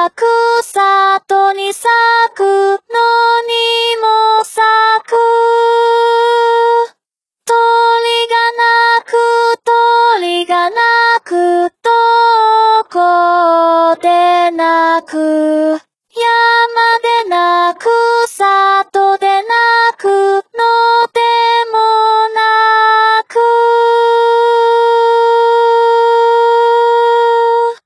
咲く里に咲くのにも咲く。鳥が鳴くどこで鳴く。